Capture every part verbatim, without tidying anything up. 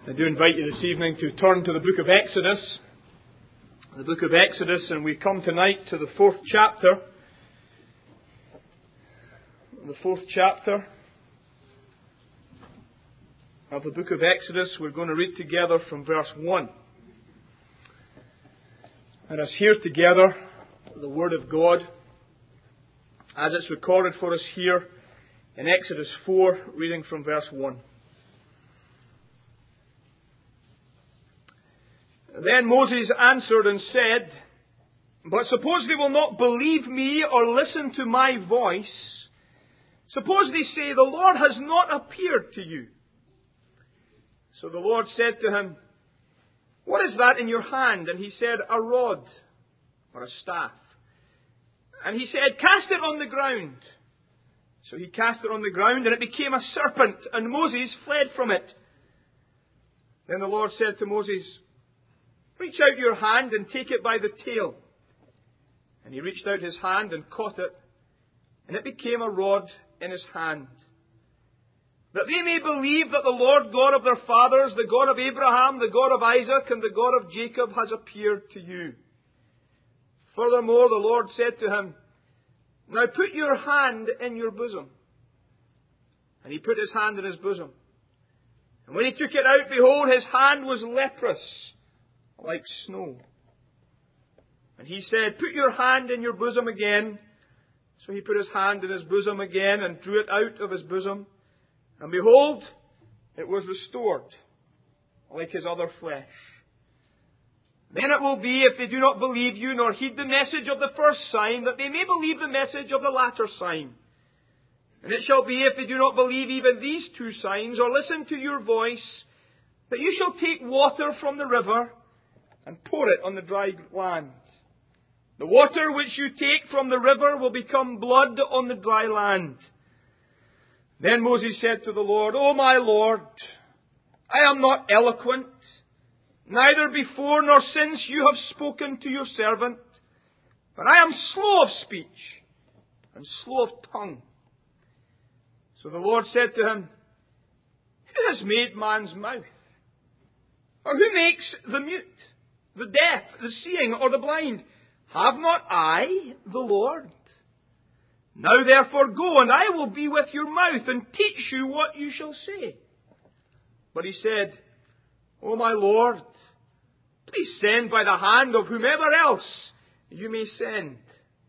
I do invite you this evening to turn to the book of Exodus. The book of Exodus, and we come tonight to the fourth chapter. The fourth chapter of the book of Exodus. We're going to read together from verse one. Let us hear together the Word of God as it's recorded for us here in Exodus four, reading from verse one. Then Moses answered and said, "But suppose they will not believe me or listen to my voice. Suppose they say, 'The Lord has not appeared to you.' So the Lord said to him, 'What is that in your hand?' And he said, 'A rod,' or a staff. And he said, 'Cast it on the ground.' So he cast it on the ground, and it became a serpent, and Moses fled from it. Then the Lord said to Moses, 'Reach out your hand and take it by the tail.' And he reached out his hand and caught it, and it became a rod in his hand. 'That they may believe that the Lord God of their fathers, the God of Abraham, the God of Isaac, and the God of Jacob has appeared to you.' Furthermore, the Lord said to him, 'Now put your hand in your bosom.' And he put his hand in his bosom. And when he took it out, behold, his hand was leprous, like snow. And he said, 'Put your hand in your bosom again.' So he put his hand in his bosom again and drew it out of his bosom. And behold, it was restored, like his other flesh. Then it will be, if they do not believe you, nor heed the message of the first sign, that they may believe the message of the latter sign. And it shall be, if they do not believe even these two signs, or listen to your voice, that you shall take water from the river and pour it on the dry land. The water which you take from the river will become blood on the dry land.' Then Moses said to the Lord, 'O my Lord, I am not eloquent, neither before nor since you have spoken to your servant, but I am slow of speech and slow of tongue.' So the Lord said to him, 'Who has made man's mouth? Or who makes the mute, the deaf, the seeing, or the blind? Have not I, the Lord? Now therefore go, and I will be with your mouth, and teach you what you shall say.' But he said, 'O my Lord, please send by the hand of whomever else you may send.'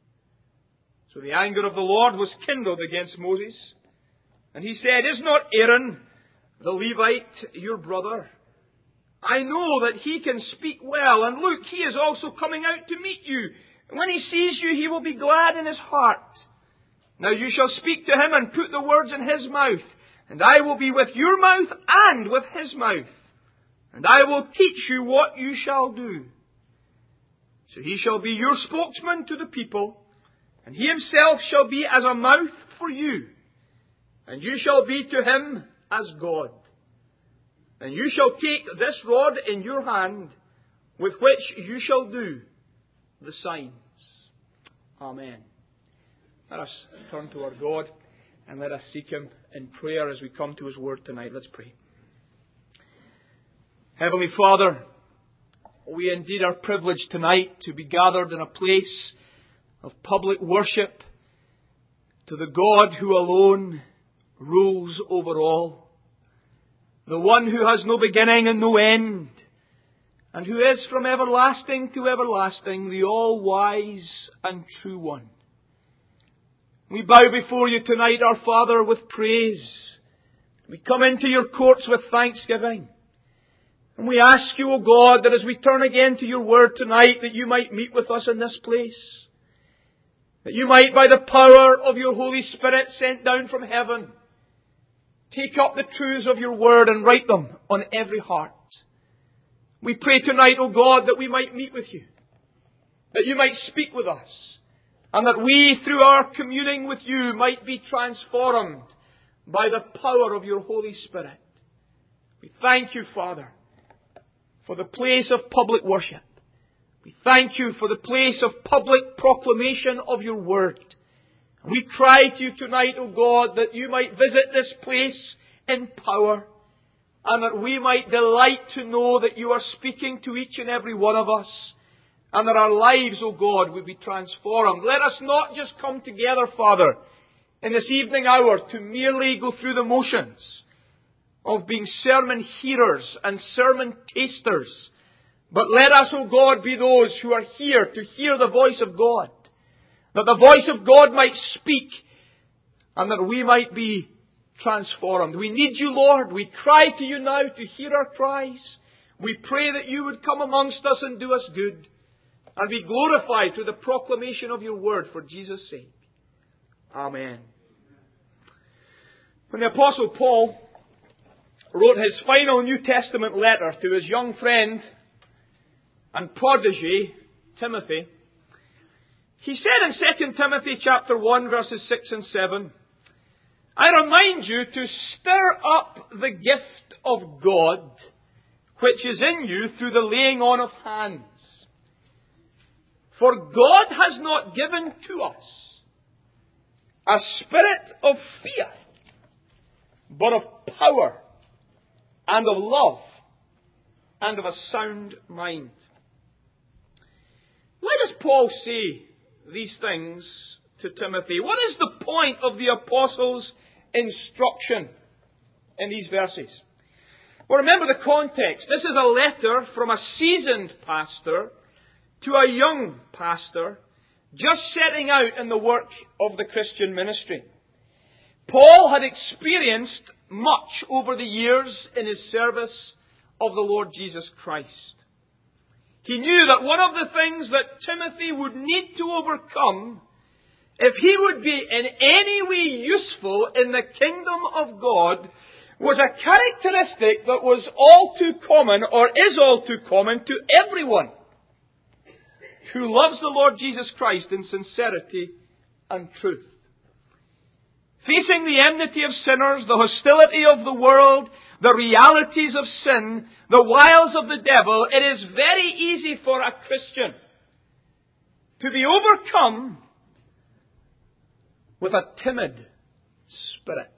So the anger of the Lord was kindled against Moses. And he said, 'Is not Aaron, the Levite, your brother? I know that he can speak well, and look, he is also coming out to meet you. And when he sees you, he will be glad in his heart. Now you shall speak to him and put the words in his mouth, and I will be with your mouth and with his mouth, and I will teach you what you shall do. So he shall be your spokesman to the people, and he himself shall be as a mouth for you, and you shall be to him as God. And you shall take this rod in your hand, with which you shall do the signs.'" Amen. Let us turn to our God and let us seek Him in prayer as we come to His Word tonight. Let's pray. Heavenly Father, we indeed are privileged tonight to be gathered in a place of public worship to the God who alone rules over all. The one who has no beginning and no end, and who is from everlasting to everlasting, the all-wise and true one. We bow before you tonight, our Father, with praise. We come into your courts with thanksgiving. And we ask you, O God, that as we turn again to your word tonight, that you might meet with us in this place. That you might, by the power of your Holy Spirit sent down from heaven, take up the truths of your word and write them on every heart. We pray tonight, O God, that we might meet with you, that you might speak with us, and that we, through our communing with you, might be transformed by the power of your Holy Spirit. We thank you, Father, for the place of public worship. We thank you for the place of public proclamation of your word. We cry to you tonight, O God, that you might visit this place in power, and that we might delight to know that you are speaking to each and every one of us, and that our lives, O God, would be transformed. Let us not just come together, Father, in this evening hour to merely go through the motions of being sermon hearers and sermon tasters, but let us, O God, be those who are here to hear the voice of God, that the voice of God might speak, and that we might be transformed. We need you, Lord. We cry to you now to hear our cries. We pray that you would come amongst us and do us good, and be glorified through the proclamation of your word for Jesus' sake. Amen. When the Apostle Paul wrote his final New Testament letter to his young friend and protege, Timothy, he said in Second Timothy chapter one, verses six and seven, I remind you to stir up the gift of God, which is in you through the laying on of hands. For God has not given to us a spirit of fear, but of power, and of love, and of a sound mind. Why does Paul say these things to Timothy? What is the point of the apostle's instruction in these verses? Well, remember the context. This is a letter from a seasoned pastor to a young pastor just setting out in the work of the Christian ministry. Paul had experienced much over the years in his service of the Lord Jesus Christ. He knew that one of the things that Timothy would need to overcome if he would be in any way useful in the kingdom of God was a characteristic that was all too common, or is all too common, to everyone who loves the Lord Jesus Christ in sincerity and truth. Facing the enmity of sinners, the hostility of the world, the realities of sin, the wiles of the devil, it is very easy for a Christian to be overcome with a timid spirit.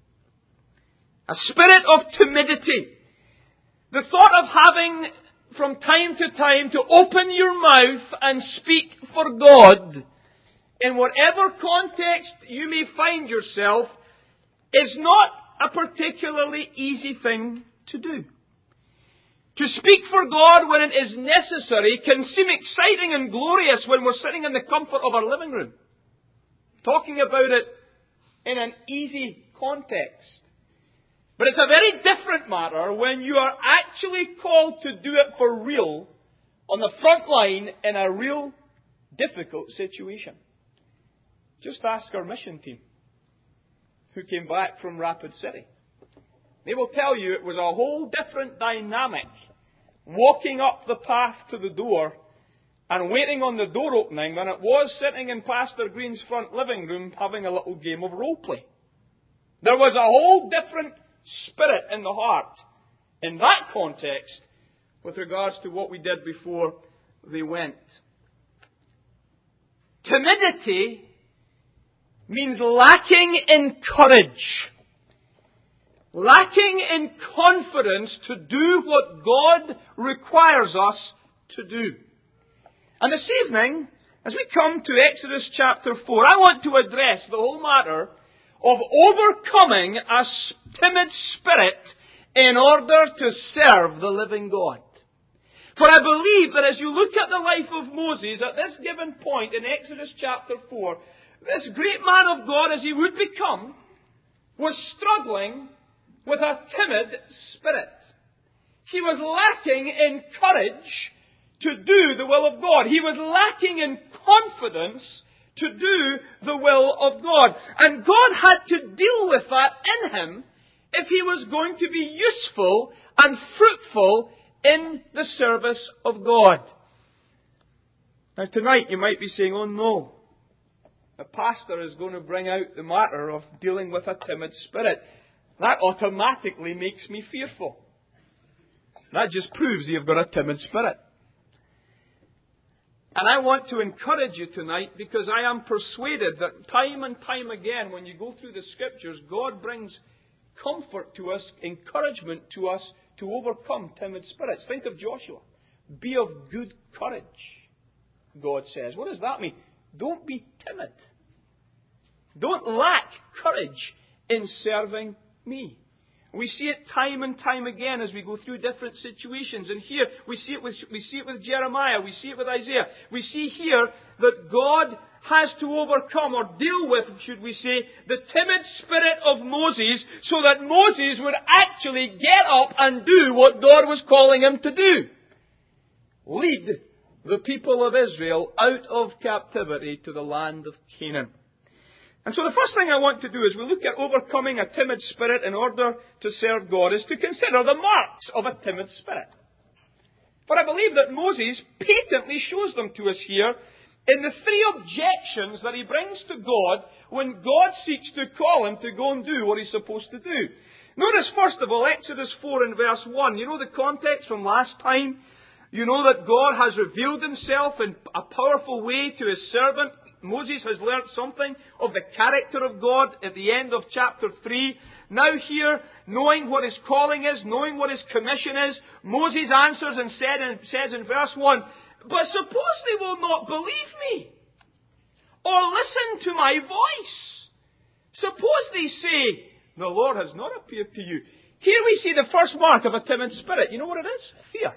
A spirit of timidity. The thought of having from time to time to open your mouth and speak for God in whatever context you may find yourself is not a particularly easy thing to do. To speak for God when it is necessary can seem exciting and glorious when we're sitting in the comfort of our living room, talking about it in an easy context. But it's a very different matter when you are actually called to do it for real on the front line in a real difficult situation. Just ask our mission team who came back from Rapid City. They will tell you it was a whole different dynamic walking up the path to the door and waiting on the door opening than it was sitting in Pastor Green's front living room having a little game of role play. There was a whole different spirit in the heart in that context with regards to what we did before they went. Timidity means lacking in courage, lacking in confidence to do what God requires us to do. And this evening, as we come to Exodus chapter four, I want to address the whole matter of overcoming a timid spirit in order to serve the living God. For I believe that as you look at the life of Moses at this given point in Exodus chapter four, this great man of God, as he would become, was struggling with a timid spirit. He was lacking in courage to do the will of God. He was lacking in confidence to do the will of God. And God had to deal with that in him if he was going to be useful and fruitful in the service of God. Now tonight you might be saying, oh no, the pastor is going to bring out the matter of dealing with a timid spirit. That automatically makes me fearful. That just proves you've got a timid spirit. And I want to encourage you tonight because I am persuaded that time and time again when you go through the Scriptures, God brings comfort to us, encouragement to us to overcome timid spirits. Think of Joshua. Be of good courage, God says. What does that mean? Don't be timid. Don't lack courage in serving me. We see it time and time again as we go through different situations. And here, we see it with, we see it with Jeremiah. We see it with Isaiah. We see here that God has to overcome or deal with, should we say, the timid spirit of Moses so that Moses would actually get up and do what God was calling him to do. Lead the people of Israel out of captivity to the land of Canaan. And so the first thing I want to do as we look at overcoming a timid spirit in order to serve God is to consider the marks of a timid spirit. For I believe that Moses patently shows them to us here in the three objections that he brings to God when God seeks to call him to go and do what he's supposed to do. Notice first of all Exodus four and verse one. You know the context from last time? You know that God has revealed himself in a powerful way to his servant. Moses has learnt something of the character of God at the end of chapter three. Now here, knowing what his calling is, knowing what his commission is, Moses answers and said and says in verse one, "But suppose they will not believe me, or listen to my voice. Suppose they say, the Lord has not appeared to you." Here we see the first mark of a timid spirit. You know what it is? Fear.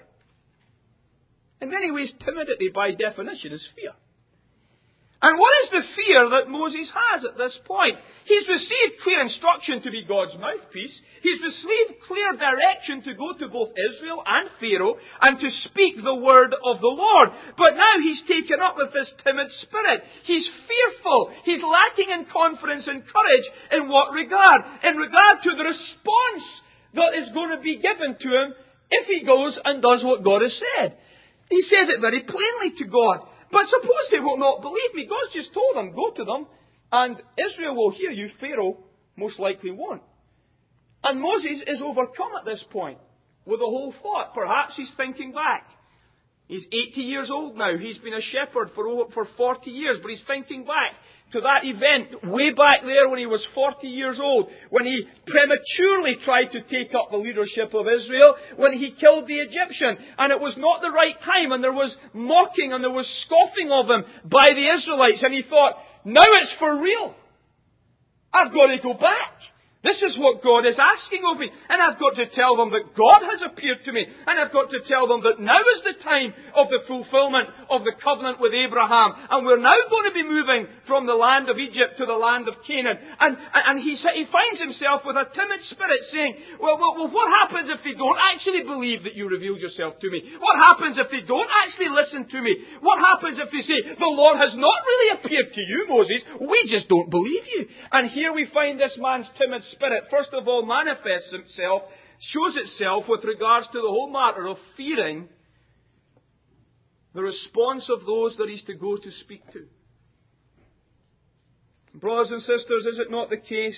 In many ways, timidity by definition is fear. And what is the fear that Moses has at this point? He's received clear instruction to be God's mouthpiece. He's received clear direction to go to both Israel and Pharaoh and to speak the word of the Lord. But now he's taken up with this timid spirit. He's fearful. He's lacking in confidence and courage. In what regard? In regard to the response that is going to be given to him if he goes and does what God has said. He says it very plainly to God. But suppose they will not believe me. God's just told them, go to them, and Israel will hear you. Pharaoh most likely won't. And Moses is overcome at this point with a whole thought. Perhaps he's thinking back. He's eighty years old now. He's been a shepherd for over, for forty years, but he's thinking back to that event way back there when he was forty years old, when he prematurely tried to take up the leadership of Israel, when he killed the Egyptian, and it was not the right time, and there was mocking and there was scoffing of him by the Israelites, and he thought, now it's for real. I've got to go back. This is what God is asking of me. And I've got to tell them that God has appeared to me. And I've got to tell them that now is the time of the fulfillment of the covenant with Abraham. And we're now going to be moving from the land of Egypt to the land of Canaan. And, and he, he finds himself with a timid spirit saying, well, well, well, what happens if they don't actually believe that you revealed yourself to me? What happens if they don't actually listen to me? What happens if they say, the Lord has not really appeared to you, Moses? We just don't believe you. And here we find this man's timid spirit, first of all, manifests itself, shows itself with regards to the whole matter of fearing the response of those that he's to go to speak to. Brothers and sisters, is it not the case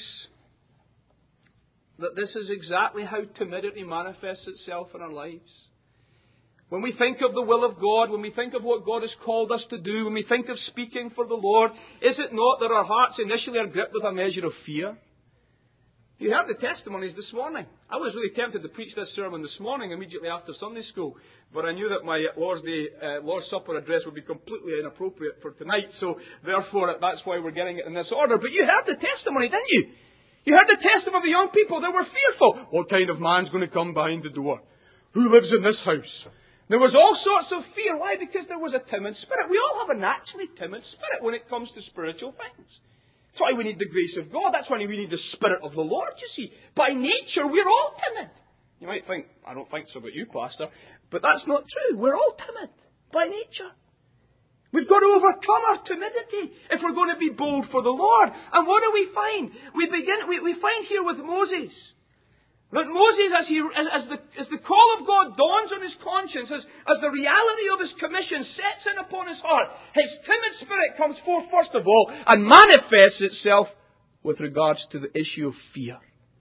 that this is exactly how timidity manifests itself in our lives? When we think of the will of God, when we think of what God has called us to do, when we think of speaking for the Lord, is it not that our hearts initially are gripped with a measure of fear? You heard the testimonies this morning. I was really tempted to preach this sermon this morning immediately after Sunday school, but I knew that my Lord's Day, uh, Lord's Supper address would be completely inappropriate for tonight, so therefore that's why we're getting it in this order. But you heard the testimony, didn't you? You heard the testimony of the young people. They were fearful. What kind of man's going to come behind the door? Who lives in this house? There was all sorts of fear. Why? Because there was a timid spirit. We all have a naturally timid spirit when it comes to spiritual things. That's why we need the grace of God. That's why we need the Spirit of the Lord, you see. By nature, we're all timid. You might think, I don't think so about you, Pastor. But that's not true. We're all timid by nature. We've got to overcome our timidity if we're going to be bold for the Lord. And what do we find? We begin. We, we find here with Moses that Moses, as, he, as, as, the, as the call of God dawns on his conscience, as, as the reality of his commission sets in upon his heart, his timid spirit comes forth first of all and manifests itself with regards to the issue of fear.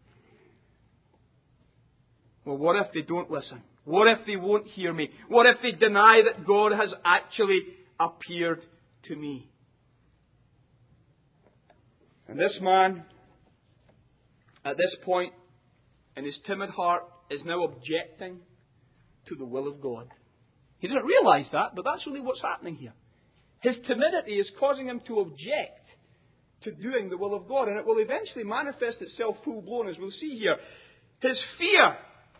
Well, what if they don't listen? What if they won't hear me? What if they deny that God has actually appeared to me? And this man, at this point, and his timid heart is now objecting to the will of God. He doesn't realize that, but that's really what's happening here. His timidity is causing him to object to doing the will of God, and it will eventually manifest itself full-blown, as we'll see here. His fear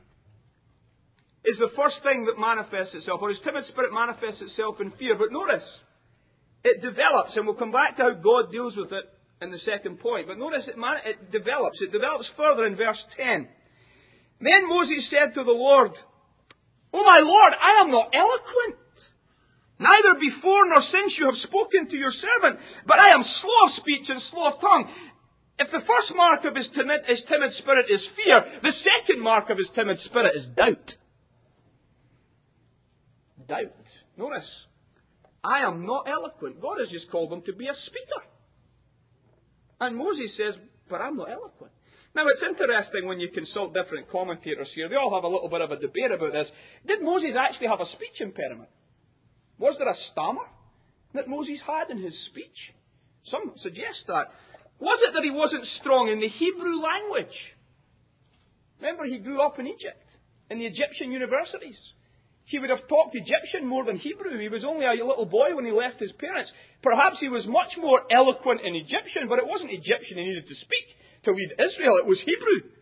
is the first thing that manifests itself, or his timid spirit manifests itself in fear. But notice, it develops, and we'll come back to how God deals with it in the second point. But notice it, man- it develops. It develops further in verse ten. Then Moses said to the Lord, "O my Lord, I am not eloquent. Neither before nor since you have spoken to your servant, but I am slow of speech and slow of tongue." If the first mark of his timid, his timid spirit is fear, the second mark of his timid spirit is doubt. Doubt. Notice, I am not eloquent. God has just called him to be a speaker. And Moses says, but I'm not eloquent. Now, it's interesting when you consult different commentators here. They all have a little bit of a debate about this. Did Moses actually have a speech impairment? Was there a stammer that Moses had in his speech? Some suggest that. Was it that he wasn't strong in the Hebrew language? Remember, he grew up in Egypt, in the Egyptian universities. He would have talked Egyptian more than Hebrew. He was only a little boy when he left his parents. Perhaps he was much more eloquent in Egyptian, but it wasn't Egyptian he needed to speak to lead Israel. It was Hebrew.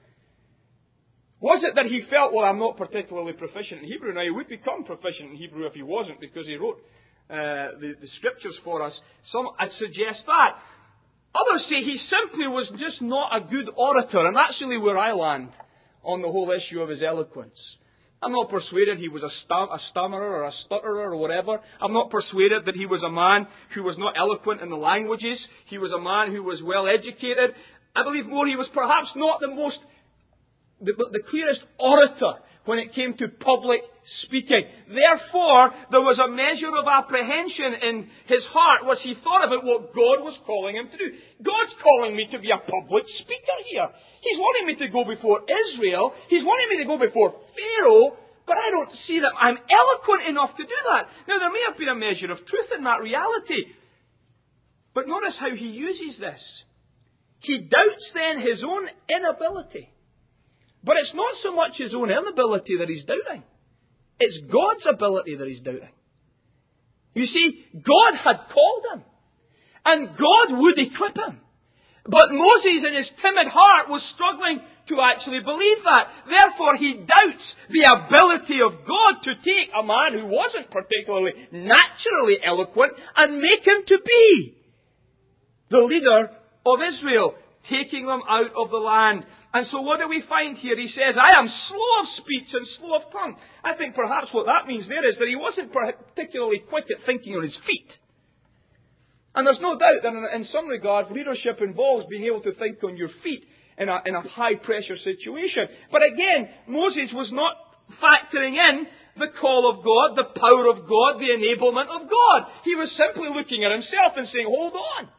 Was it that he felt, well, I'm not particularly proficient in Hebrew? Now, he would become proficient in Hebrew if he wasn't, because he wrote uh, the, the scriptures for us. Some, I'd suggest that. Others say he simply was just not a good orator, and that's really where I land on the whole issue of his eloquence. I'm not persuaded he was a, stam- a stammerer or a stutterer or whatever. I'm not persuaded that he was a man who was not eloquent in the languages. He was a man who was well educated. I believe more he was perhaps not the most, the, the clearest orator when it came to public speaking. Therefore, there was a measure of apprehension in his heart as he thought about what God was calling him to do. God's calling me to be a public speaker here. He's wanting me to go before Israel. He's wanting me to go before Pharaoh. But I don't see that I'm eloquent enough to do that. Now, there may have been a measure of truth in that reality. But notice how he uses this. He doubts then his own inability. But it's not so much his own inability that he's doubting. It's God's ability that he's doubting. You see, God had called him. And God would equip him. But Moses in his timid heart was struggling to actually believe that. Therefore, he doubts the ability of God to take a man who wasn't particularly naturally eloquent and make him to be the leader of Israel, taking them out of the land. And so what do we find here? He says, I am slow of speech and slow of tongue. I think perhaps what that means there is that he wasn't particularly quick at thinking on his feet. And there's no doubt that in some regards, leadership involves being able to think on your feet in a, in a high-pressure situation. But again, Moses was not factoring in the call of God, the power of God, the enablement of God. He was simply looking at himself and saying, hold on.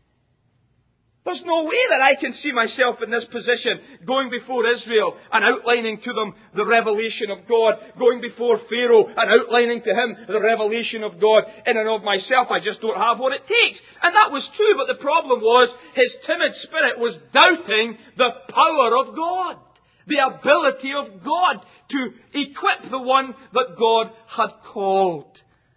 There's no way that I can see myself in this position, going before Israel and outlining to them the revelation of God, going before Pharaoh and outlining to him the revelation of God. In and of myself, I just don't have what it takes. And that was true, but the problem was his timid spirit was doubting the power of God, the ability of God to equip the one that God had called.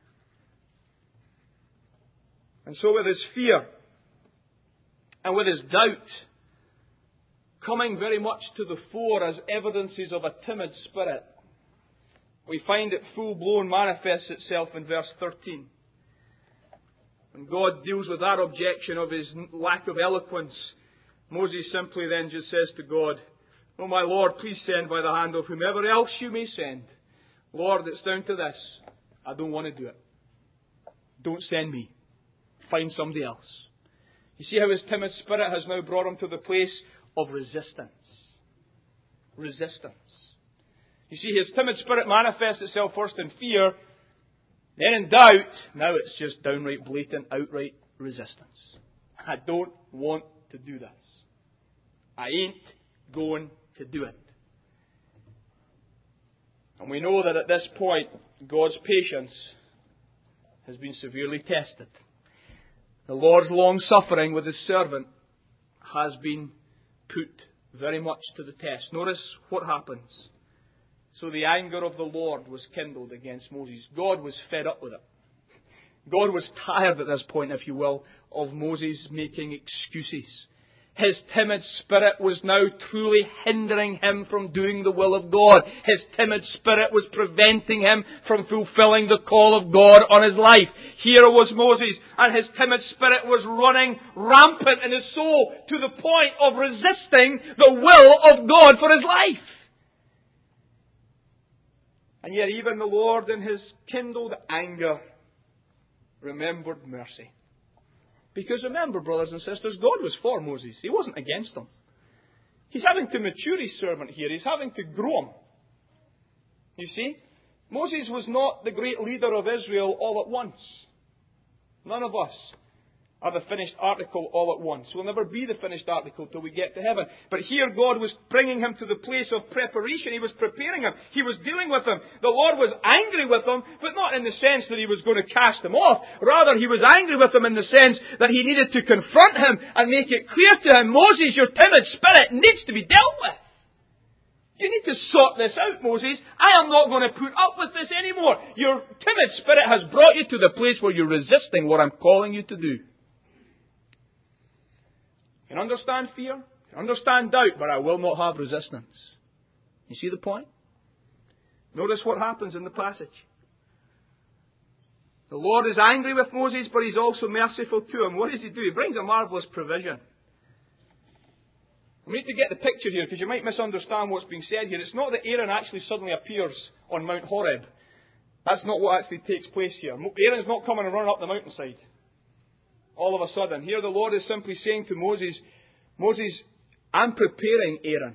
And so with his fear, and with his doubt coming very much to the fore as evidences of a timid spirit, we find it full-blown manifests itself in verse thirteen. When God deals with that objection of his lack of eloquence, Moses simply then just says to God, Oh my Lord, please send by the hand of whomever else you may send. Lord, it's down to this. I don't want to do it. Don't send me. Find somebody else. You see how his timid spirit has now brought him to the place of resistance. Resistance. You see, his timid spirit manifests itself first in fear, then in doubt. Now it's just downright blatant, outright resistance. I don't want to do this. I ain't going to do it. And we know that at this point, God's patience has been severely tested. The Lord's long suffering with his servant has been put very much to the test. Notice what happens. So the anger of the Lord was kindled against Moses. God was fed up with it. God was tired at this point, if you will, of Moses making excuses. His timid spirit was now truly hindering him from doing the will of God. His timid spirit was preventing him from fulfilling the call of God on his life. Here was Moses, and his timid spirit was running rampant in his soul to the point of resisting the will of God for his life. And yet even the Lord in His kindled anger remembered mercy. Because remember, brothers and sisters, God was for Moses. He wasn't against him. He's having to mature His servant here. He's having to grow him. You see? Moses was not the great leader of Israel all at once. None of us are the finished article all at once. We'll never be the finished article till we get to heaven. But here God was bringing him to the place of preparation. He was preparing him. He was dealing with him. The Lord was angry with him, but not in the sense that He was going to cast him off. Rather, He was angry with him in the sense that He needed to confront him and make it clear to him, Moses, your timid spirit needs to be dealt with. You need to sort this out, Moses. I am not going to put up with this anymore. Your timid spirit has brought you to the place where you're resisting what I'm calling you to do. I can understand fear, I can understand doubt, but I will not have resistance. You see the point? Notice what happens in the passage. The Lord is angry with Moses, but He's also merciful to him. What does He do? He brings a marvellous provision. We need to get the picture here, because you might misunderstand what's being said here. It's not that Aaron actually suddenly appears on Mount Horeb. That's not what actually takes place here. Aaron's not coming and running up the mountainside all of a sudden. Here the Lord is simply saying to Moses, Moses, I'm preparing Aaron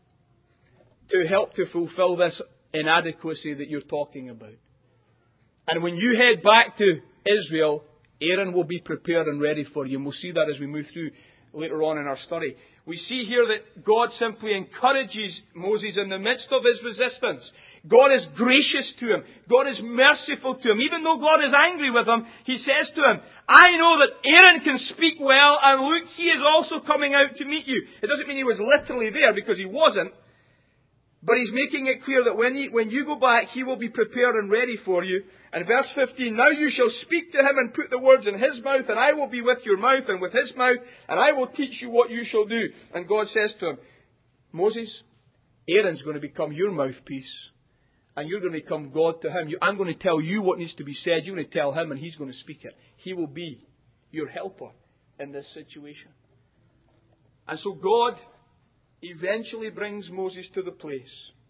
to help to fulfill this inadequacy that you're talking about. And when you head back to Israel, Aaron will be prepared and ready for you. And we'll see that as we move through later on in our study. We see here that God simply encourages Moses in the midst of his resistance. God is gracious to him. God is merciful to him. Even though God is angry with him, He says to him, I know that Aaron can speak well, and look, he is also coming out to meet you. It doesn't mean he was literally there, because he wasn't. But He's making it clear that when, he, when you go back, he will be prepared and ready for you. And verse fifteen, now you shall speak to him and put the words in his mouth, and I will be with your mouth and with his mouth, and I will teach you what you shall do. And God says to him, Moses, Aaron's going to become your mouthpiece, and you're going to become God to him. I'm going to tell you what needs to be said. You're going to tell him, and he's going to speak it. He will be your helper in this situation. And so God eventually brings Moses to the place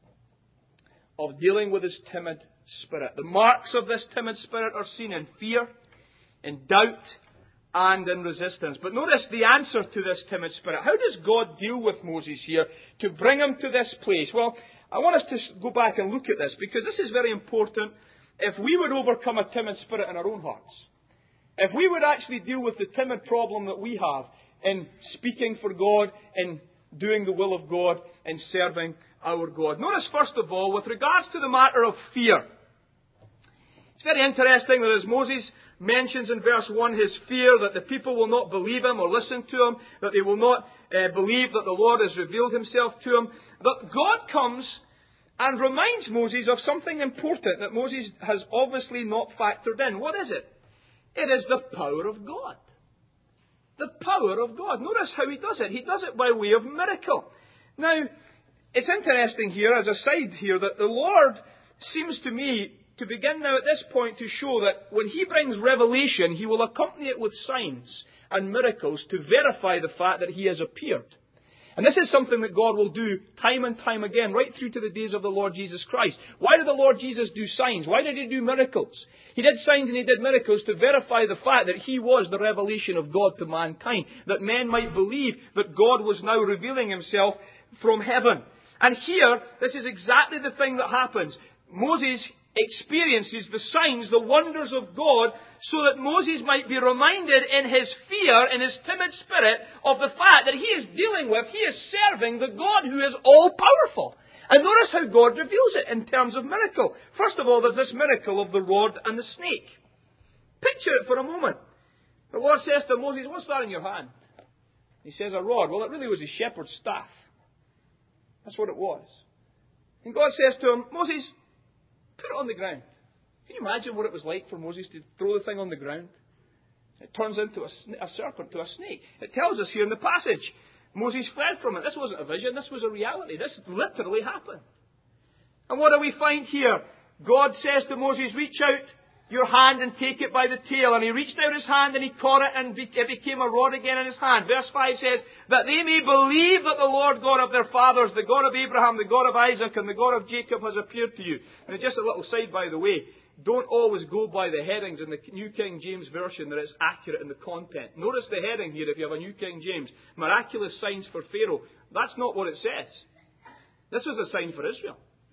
of dealing with his timid spirit. The marks of this timid spirit are seen in fear, in doubt, and in resistance. But notice the answer to this timid spirit. How does God deal with Moses here to bring him to this place? Well, I want us to go back and look at this, because this is very important. If we would overcome a timid spirit in our own hearts, if we would actually deal with the timid problem that we have in speaking for God, in doing the will of God, in serving our God. Notice, first of all, with regards to the matter of fear, it's very interesting that as Moses mentions in verse one his fear that the people will not believe him or listen to him, that they will not uh, believe that the Lord has revealed Himself to him, that God comes and reminds Moses of something important that Moses has obviously not factored in. What is it? It is the power of God. The power of God. Notice how He does it. He does it by way of miracle. Now, it's interesting here, as a side here, that the Lord seems to me to begin now at this point to show that when He brings revelation, He will accompany it with signs and miracles to verify the fact that He has appeared. And this is something that God will do time and time again, right through to the days of the Lord Jesus Christ. Why did the Lord Jesus do signs? Why did He do miracles? He did signs and He did miracles to verify the fact that He was the revelation of God to mankind, that men might believe that God was now revealing Himself from heaven. And here, this is exactly the thing that happens. Moses experiences the signs, the wonders of God, so that Moses might be reminded in his fear, in his timid spirit, of the fact that he is dealing with, he is serving the God who is all-powerful. And notice how God reveals it in terms of miracle. First of all, there's this miracle of the rod and the snake. Picture it for a moment. The Lord says to Moses, what's that in your hand? He says, a rod. Well, it really was his shepherd's staff. That's what it was. And God says to him, Moses, put it on the ground. Can you imagine what it was like for Moses to throw the thing on the ground? It turns into a, a serpent, to a snake. It tells us here in the passage, Moses fled from it. This wasn't a vision, this was a reality. This literally happened. And what do we find here? God says to Moses, reach out your hand and take it by the tail. And he reached out his hand and he caught it and it became a rod again in his hand. Verse five says, that they may believe that the Lord God of their fathers, the God of Abraham, the God of Isaac, and the God of Jacob has appeared to you. And just a little side, by the way, don't always go by the headings in the New King James Version that it's accurate in the content. Notice the heading here if you have a New King James. Miraculous signs for Pharaoh. That's not what it says. This was a sign for Israel.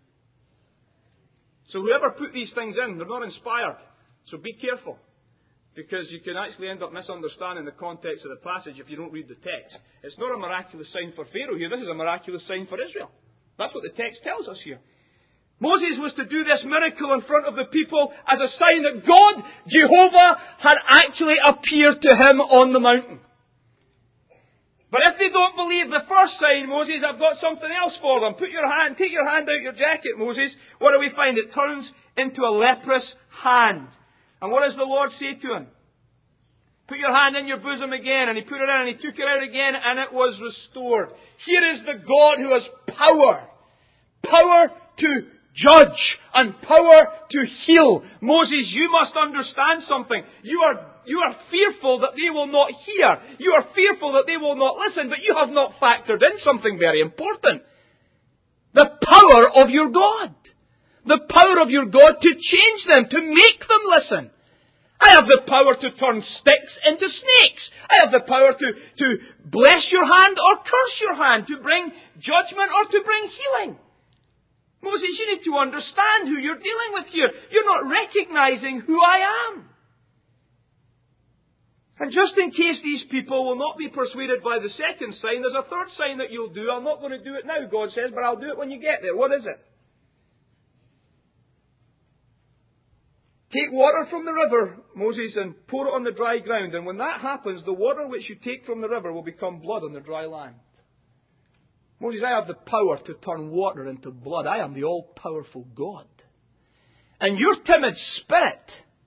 So whoever put these things in, they're not inspired. So be careful. Because you can actually end up misunderstanding the context of the passage if you don't read the text. It's not a miraculous sign for Pharaoh here. This is a miraculous sign for Israel. That's what the text tells us here. Moses was to do this miracle in front of the people as a sign that God, Jehovah, had actually appeared to him on the mountain. But if they don't believe the first sign, Moses, I've got something else for them. Put your hand, take your hand out your jacket, Moses. What do we find? It turns into a leprous hand. And what does the Lord say to him? Put your hand in your bosom again. And he put it in and he took it out again and it was restored. Here is the God who has power. Power to judge and power to heal. Moses, you must understand something. You are, you are fearful that they will not hear. You are fearful that they will not listen, but you have not factored in something very important. The power of your God. The power of your God to change them, to make them listen. I have the power to turn sticks into snakes. I have the power to, to bless your hand or curse your hand, to bring judgment or to bring healing. Moses, you need to understand who you're dealing with here. You're not recognizing who I am. And just in case these people will not be persuaded by the second sign, there's a third sign that you'll do. I'm not going to do it now, God says, but I'll do it when you get there. What is it? Take water from the river, Moses, and pour it on the dry ground. And when that happens, the water which you take from the river will become blood on the dry land. Moses, I have the power to turn water into blood. I am the all-powerful God. And your timid spirit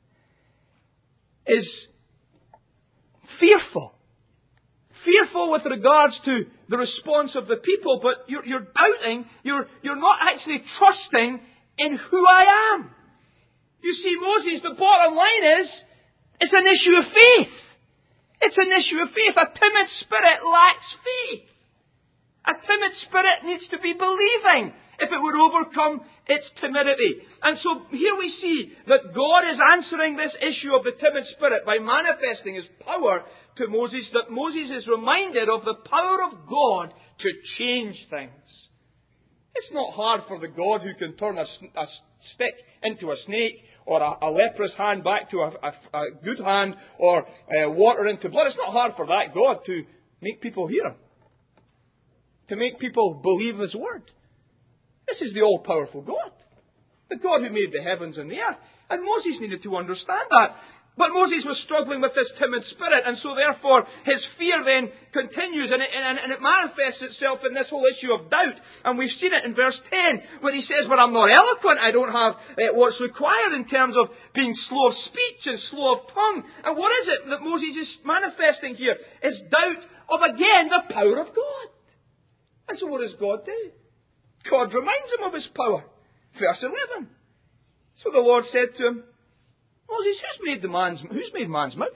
is fearful. Fearful with regards to the response of the people, but you're, you're doubting, you're, you're not actually trusting in who I am. You see, Moses, the bottom line is, it's an issue of faith. It's an issue of faith. A timid spirit lacks faith. A timid spirit needs to be believing if it would overcome its timidity. And so here we see that God is answering this issue of the timid spirit by manifesting His power to Moses, that Moses is reminded of the power of God to change things. It's not hard for the God who can turn a, a stick into a snake, or a, a leprous hand back to a, a, a good hand, or uh, water into blood. It's not hard for that God to make people hear Him, to make people believe His word. This is the all-powerful God, the God who made the heavens and the earth. And Moses needed to understand that. But Moses was struggling with this timid spirit, and so therefore his fear then continues, and it, and, and it manifests itself in this whole issue of doubt. And we've seen it in verse ten, where he says, "Well, I'm not eloquent, I don't have uh, what's required in terms of being slow of speech and slow of tongue." And what is it that Moses is manifesting here? It's doubt of, again, the power of God. And so what does God do? God reminds him of His power. Verse eleven. So the Lord said to him, "Moses, who's made the man's who's made man's mouth?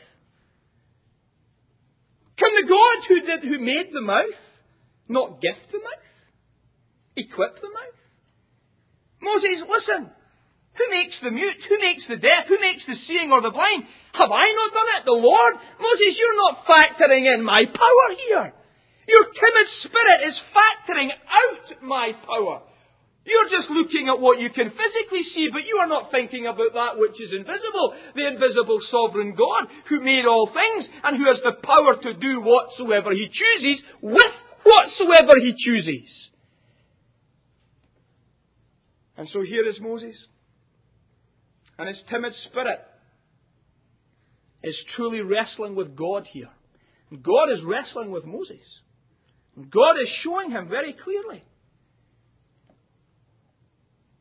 Can the God who did who made the mouth not gift the mouth? Equip the mouth? Moses, listen. Who makes the mute? Who makes the deaf? Who makes the seeing or the blind? Have I not done it? The Lord? Moses, you're not factoring in my power here. Your timid spirit is factoring out my power. You're just looking at what you can physically see, but you are not thinking about that which is invisible. The invisible sovereign God who made all things and who has the power to do whatsoever He chooses with whatsoever He chooses." And so here is Moses. And his timid spirit is truly wrestling with God here. And God is wrestling with Moses. And God is showing him very clearly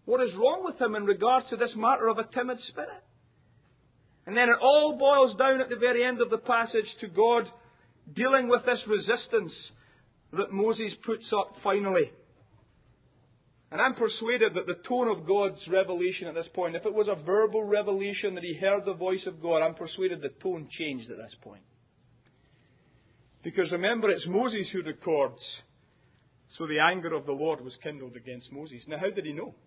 What is wrong with him in regards to this matter of a timid spirit? And then it all boils down at the very end of the passage to God dealing with this resistance that Moses puts up finally. And I'm persuaded that the tone of God's revelation at this point, if it was a verbal revelation that he heard the voice of God, I'm persuaded the tone changed at this point. Because remember, it's Moses who records. So the anger of the Lord was kindled against Moses. Now, how did he know?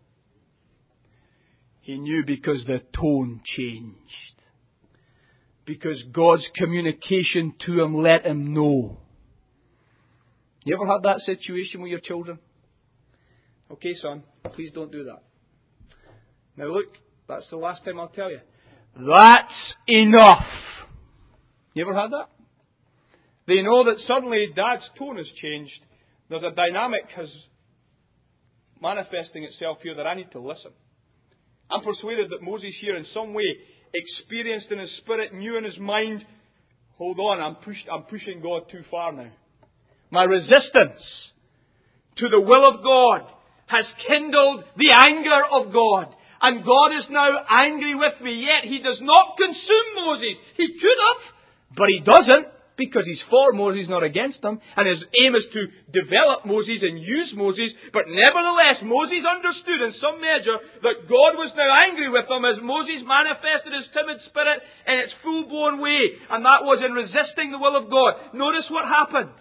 He knew because the tone changed. Because God's communication to him let him know. You ever had that situation with your children? Okay, son, please don't do that. Now look, that's the last time I'll tell you. That's enough. You ever had that? They know that suddenly Dad's tone has changed. There's a dynamic has manifesting itself here that I need to listen. I'm persuaded that Moses here in some way experienced in his spirit, knew in his mind, hold on, I'm pushed, I'm pushing God too far now. My resistance to the will of God has kindled the anger of God. And God is now angry with me. Yet He does not consume Moses. He could have, but He doesn't, because He's for Moses, not against him. And His aim is to develop Moses and use Moses. But nevertheless, Moses understood in some measure that God was now angry with him as Moses manifested his timid spirit in its full-blown way. And that was in resisting the will of God. Notice what happens.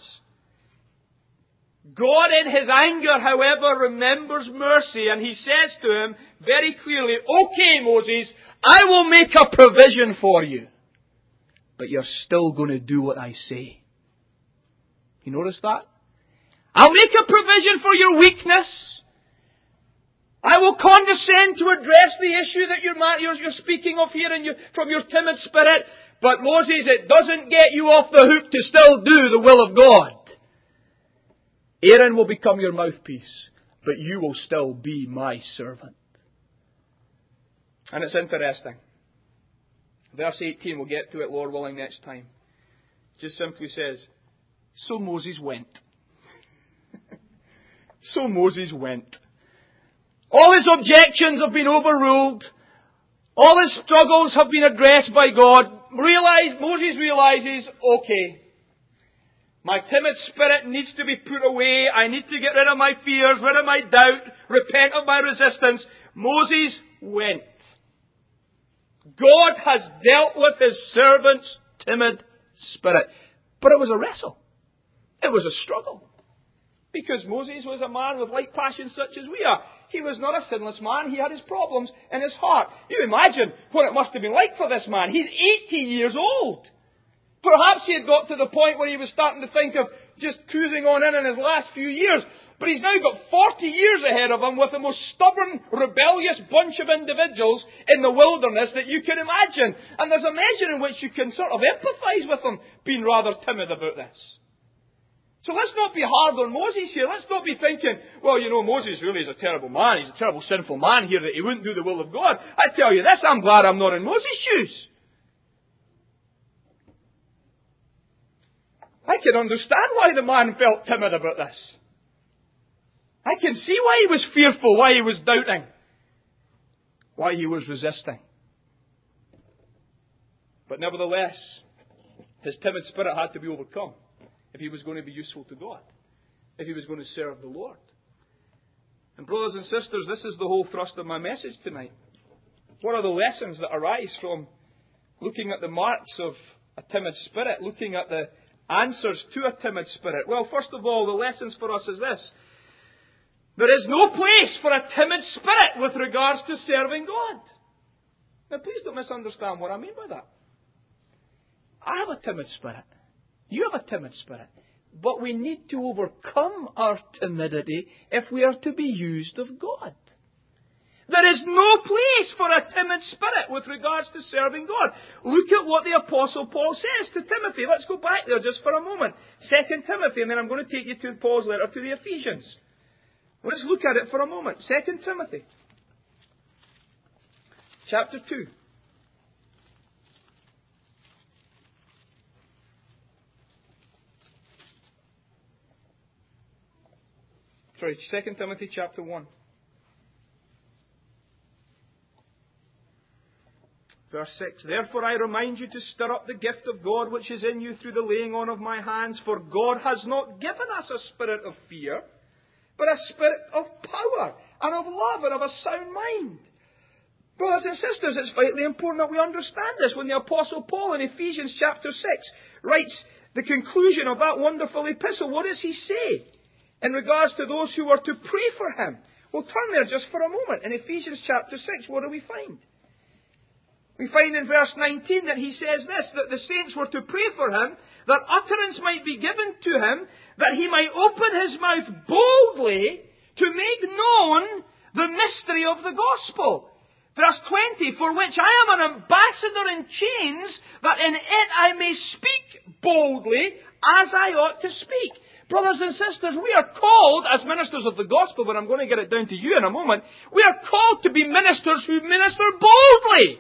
God in His anger, however, remembers mercy, and He says to him very clearly, okay, Moses, I will make a provision for you, but you're still going to do what I say. You notice that? I'll make a provision for your weakness. I will condescend to address the issue that you're, you're, you're speaking of here in your, from your timid spirit, but Moses, it doesn't get you off the hook to still do the will of God. Aaron will become your mouthpiece, but you will still be my servant. And it's interesting. Verse eighteen, we'll get to it, Lord willing, next time. Just simply says, so Moses went. So Moses went. All his objections have been overruled. All his struggles have been addressed by God. Realize, Moses realizes, okay, my timid spirit needs to be put away. I need to get rid of my fears, rid of my doubt, repent of my resistance. Moses went. God has dealt with His servant's timid spirit. But it was a wrestle. It was a struggle. Because Moses was a man with like passions such as we are. He was not a sinless man. He had his problems in his heart. You imagine what it must have been like for this man. He's eighty years old. Perhaps he had got to the point where he was starting to think of just cruising on in in his last few years. But he's now got forty years ahead of him with the most stubborn, rebellious bunch of individuals in the wilderness that you can imagine. And there's a measure in which you can sort of empathise with them being rather timid about this. So let's not be hard on Moses here. Let's not be thinking, well, you know, Moses really is a terrible man. He's a terrible, sinful man here that he wouldn't do the will of God. I tell you this, I'm glad I'm not in Moses' shoes. I can understand why the man felt timid about this. I can see why he was fearful, why he was doubting, why he was resisting. But nevertheless, his timid spirit had to be overcome if he was going to be useful to God, if he was going to serve the Lord. And brothers and sisters, this is the whole thrust of my message tonight. What are the lessons that arise from looking at the marks of a timid spirit, looking at the answers to a timid spirit? Well, first of all, the lessons for us is this. There is no place for a timid spirit with regards to serving God. Now, please don't misunderstand what I mean by that. I have a timid spirit. You have a timid spirit. But we need to overcome our timidity if we are to be used of God. There is no place for a timid spirit with regards to serving God. Look at what the Apostle Paul says to Timothy. Let's go back there just for a moment. Second Timothy, and then I'm going to take you to Paul's letter to the Ephesians. Let's look at it for a moment. Second Timothy, chapter two. Sorry, Second Timothy chapter one. Verse six, therefore I remind you to stir up the gift of God which is in you through the laying on of my hands, for God has not given us a spirit of fear, but a spirit of power and of love and of a sound mind. Brothers and sisters, it's vitally important that we understand this. When the Apostle Paul in Ephesians chapter six writes the conclusion of that wonderful epistle, what does he say in regards to those who are to pray for him? Well, turn there just for a moment. In Ephesians chapter six, what do we find? We find in verse nineteen that he says this, that the saints were to pray for him, that utterance might be given to him, that he might open his mouth boldly to make known the mystery of the gospel. Verse twenty, for which I am an ambassador in chains, that in it I may speak boldly as I ought to speak. Brothers and sisters, we are called, as ministers of the gospel, but I'm going to get it down to you in a moment, we are called to be ministers who minister boldly.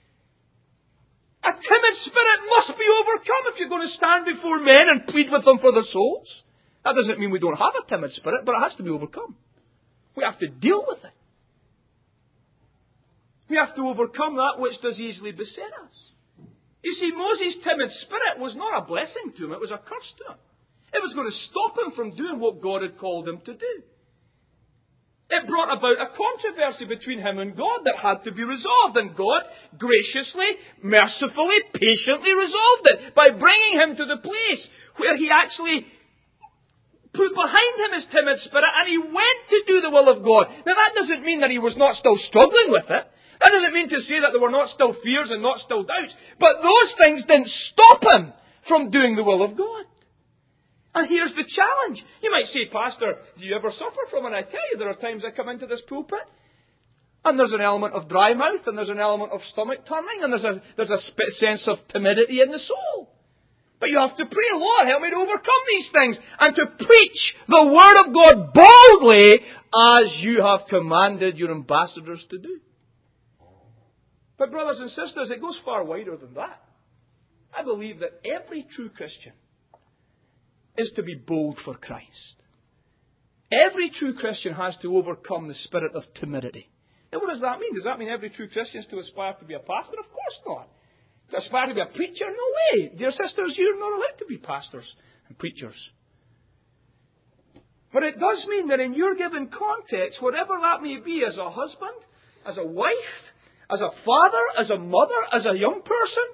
A timid spirit must be overcome if you're going to stand before men and plead with them for their souls. That doesn't mean we don't have a timid spirit, but it has to be overcome. We have to deal with it. We have to overcome that which does easily beset us. You see, Moses' timid spirit was not a blessing to him, it was a curse to him. It was going to stop him from doing what God had called him to do. It brought about a controversy between him and God that had to be resolved. And God graciously, mercifully, patiently resolved it by bringing him to the place where he actually put behind him his timid spirit and he went to do the will of God. Now that doesn't mean that he was not still struggling with it. That doesn't mean to say that there were not still fears and not still doubts. But those things didn't stop him from doing the will of God. And here's the challenge. You might say, Pastor, do you ever suffer from it? I tell you, there are times I come into this pulpit and there's an element of dry mouth and there's an element of stomach turning and there's a, there's a sense of timidity in the soul. But you have to pray, Lord, help me to overcome these things and to preach the Word of God boldly as you have commanded your ambassadors to do. But brothers and sisters, it goes far wider than that. I believe that every true Christian is to be bold for Christ. Every true Christian has to overcome the spirit of timidity. Now what does that mean? Does that mean every true Christian is to aspire to be a pastor? Of course not. To aspire to be a preacher? No way. Dear sisters, you're not allowed to be pastors and preachers. But it does mean that in your given context, whatever that may be, as a husband, as a wife, as a father, as a mother, as a young person,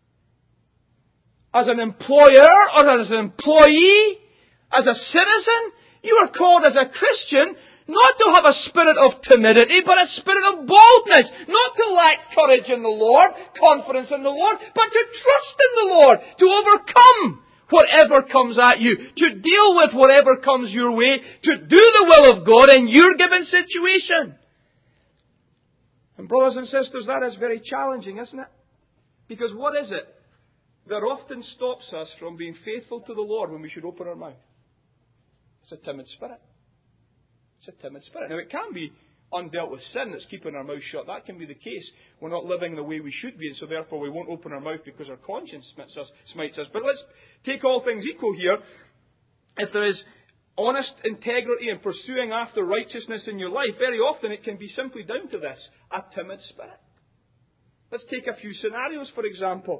as an employer or as an employee, as a citizen, you are called as a Christian not to have a spirit of timidity, but a spirit of boldness. Not to lack courage in the Lord, confidence in the Lord, but to trust in the Lord, to overcome whatever comes at you, to deal with whatever comes your way, to do the will of God in your given situation. And brothers and sisters, that is very challenging, isn't it? Because what is it that often stops us from being faithful to the Lord when we should open our mouth? It's a timid spirit. It's a timid spirit. Now, it can be undealt with sin that's keeping our mouth shut. That can be the case. We're not living the way we should be, and so therefore we won't open our mouth because our conscience smites us. Smites us. But let's take all things equal here. If there is honest integrity and pursuing after righteousness in your life, very often it can be simply down to this, a timid spirit. Let's take a few scenarios, for example.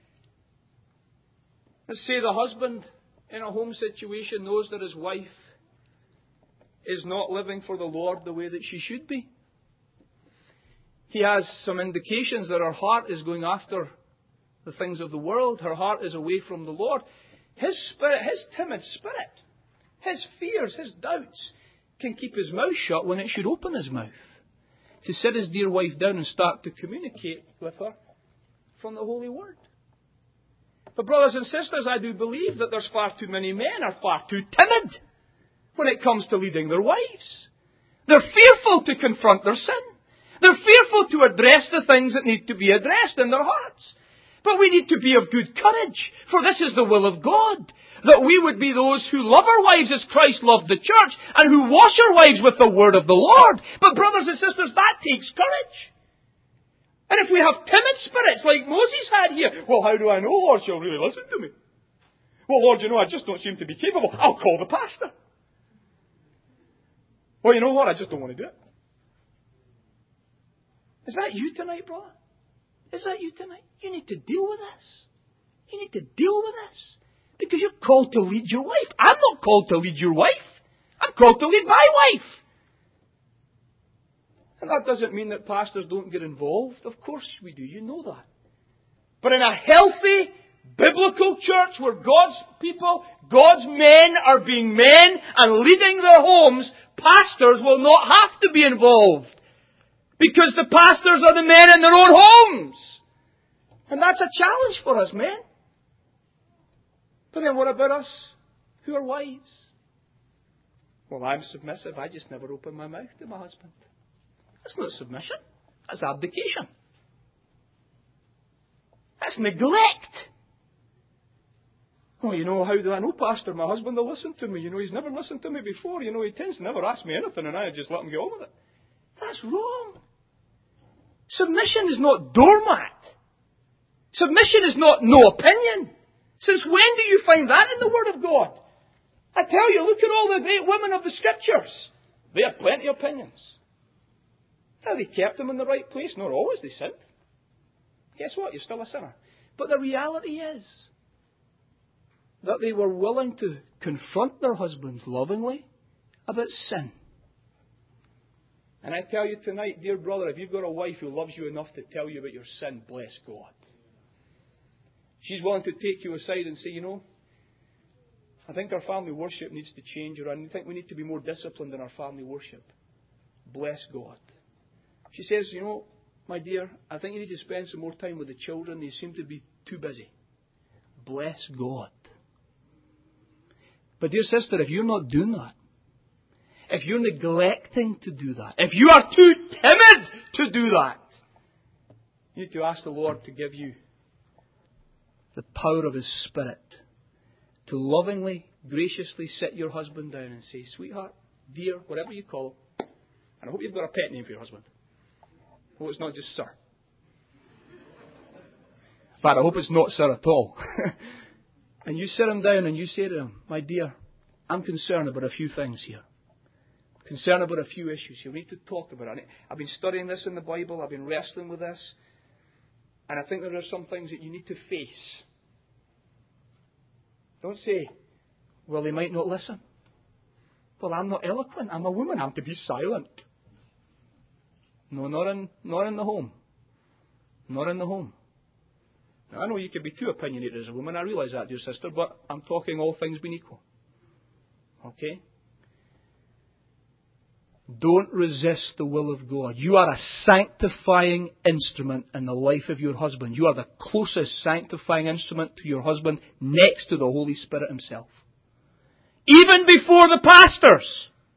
Let's say the husband in a home situation knows that his wife is not living for the Lord the way that she should be. He has some indications that her heart is going after the things of the world. Her heart is away from the Lord. His spirit, his timid spirit, his fears, his doubts can keep his mouth shut when it should open his mouth. To sit his dear wife down and start to communicate with her from the Holy Word. But brothers and sisters, I do believe that there's far too many men are far too timid when it comes to leading their wives. They're fearful to confront their sin. They're fearful to address the things that need to be addressed in their hearts. But we need to be of good courage, for this is the will of God, that we would be those who love our wives as Christ loved the church, and who wash our wives with the word of the Lord. But brothers and sisters, that takes courage. And if we have timid spirits like Moses had here, well, how do I know, Lord, she'll really listen to me? Well, Lord, you know, I just don't seem to be capable. I'll call the pastor. Well, you know what? I just don't want to do it. Is that you tonight, brother? Is that you tonight? You need to deal with this. You need to deal with this. Because you're called to lead your wife. I'm not called to lead your wife. I'm called to lead my wife. And that doesn't mean that pastors don't get involved. Of course we do. You know that. But in a healthy, biblical church where God's people, God's men are being men and leading their homes, pastors will not have to be involved. Because the pastors are the men in their own homes. And that's a challenge for us, men. But then what about us who are wives? Well, I'm submissive. I just never open my mouth to my husband. That's not submission. That's abdication. That's neglect. Oh, you know, how do I know, Pastor? My husband will listen to me. You know, he's never listened to me before. You know, he tends to never ask me anything and I just let him get on with it. That's wrong. Submission is not doormat. Submission is not no opinion. Since when do you find that in the Word of God? I tell you, look at all the great women of the Scriptures. They had plenty of opinions. Now, they kept them in the right place. Not always they sinned. Guess what? You're still a sinner. But the reality is that they were willing to confront their husbands lovingly about sin. And I tell you tonight, dear brother, if you've got a wife who loves you enough to tell you about your sin, bless God. She's willing to take you aside and say, you know, I think our family worship needs to change, or I think we need to be more disciplined in our family worship. Bless God. She says, you know, my dear, I think you need to spend some more time with the children. They seem to be too busy. Bless God. But dear sister, if you're not doing that, if you're neglecting to do that, if you are too timid to do that, you need to ask the Lord to give you the power of His Spirit to lovingly, graciously sit your husband down and say, sweetheart, dear, whatever you call him, and I hope you've got a pet name for your husband. I hope it's not just Sir. In fact, I hope it's not Sir at all. And you sit him down and you say to him, my dear, I'm concerned about a few things here. Concerned about a few issues. You need to talk about it. I've been studying this in the Bible. I've been wrestling with this. And I think there are some things that you need to face. Don't say, well, they might not listen. Well, I'm not eloquent. I'm a woman. I'm to be silent. No, not in, not in the home. Not in the home. Now, I know you can be too opinionated as a woman. I realise that, dear sister. But I'm talking all things being equal. Okay? Don't resist the will of God. You are a sanctifying instrument in the life of your husband. You are the closest sanctifying instrument to your husband next to the Holy Spirit Himself. Even before the pastors.